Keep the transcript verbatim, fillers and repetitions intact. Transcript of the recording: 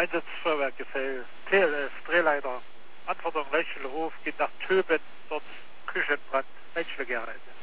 Einsatzfeuerwehrgefäll, T L S, Drehleiter, Anforderung Leuchtelhof, geht nach Töben, dort Küchenbrand, menschliche Geräte.